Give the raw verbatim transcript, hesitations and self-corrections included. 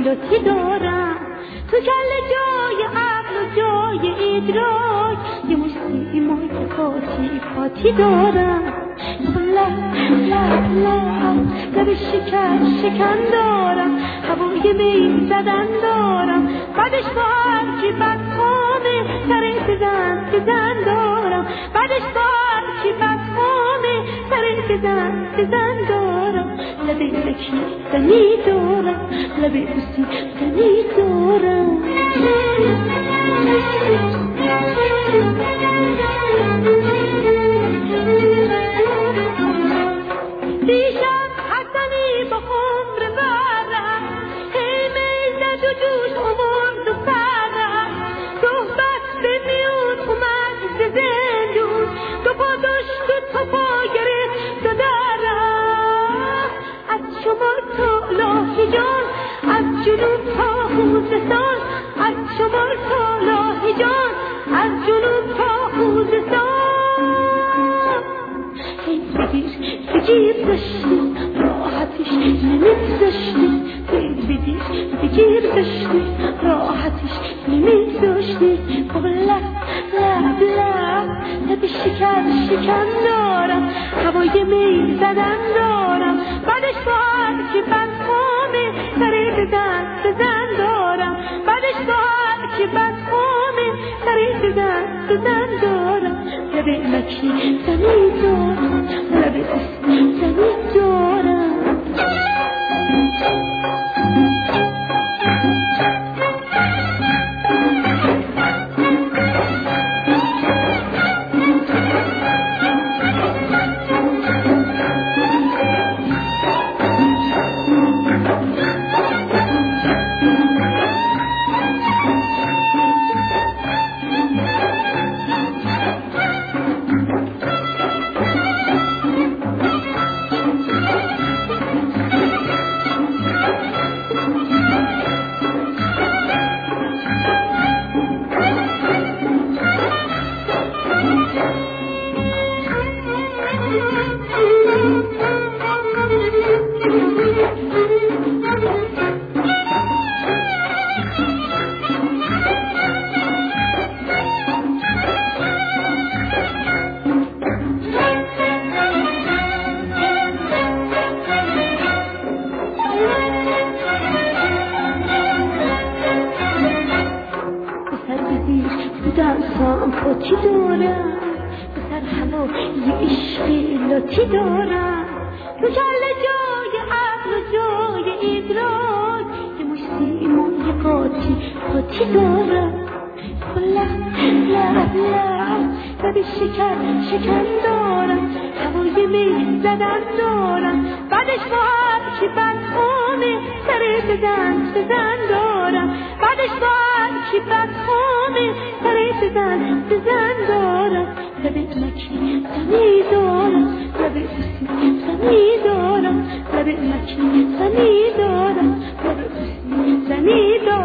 لطی دارم، تو کله جای عقل و جای ادراک یه مشتی مای پاتی پاتی دارم. لب لب لب لب شکر شکن دارم، هوای می زدن دارم، بعدش با هرچی بدخامه سر بزن بزن دارم، بعدش با هرچی بدخامه سر بزن بزن دارم. لب لکی زنی دارم، لب بوسی زنی دارم. دیشب حسنی با خمر برم، هی میزد و جوش آورد و سرم، صحبت به میون اومد ز زندون، دو پا داشت و تا پا گرفت و درم. از شمال تا لاهی جان، از جنوب تا خوزستان، از شمال تا لاهی جان، از جنوب تا خوزستان. بگیر بگیر داشتی راحتش نمیذاشتی، بگیر بگیر داشتی راحتش نمیذاشتی. بابا لب لب لب لب شکر شکن دارم، هوای می زدن دارم، بعدش با هرچی بدخامه سر بزن بزن دارم، بعدش با هرچی بدخامه سر بزن بزن دارم. لب مکی زنی دارم، لب اسمی زنی دارم. پاتی دارم، بسر هوا یه عشق لطی دارم، تو کله جای عقل و جای ادراک یه مشتی موی پاتی پاتی دارم. لب لب لب لب شکر شکن دارم، هوای می زدن دارم، بعدش با هرچی بدخامه سر بزن بزن دارم، بعدش با هرچی بدخامه سر بزن بزن دارم. لب مکی زنی دارم، لب بوسی زنی دارم، لب مکی زنی دارم، لب بوسی زنی دارم.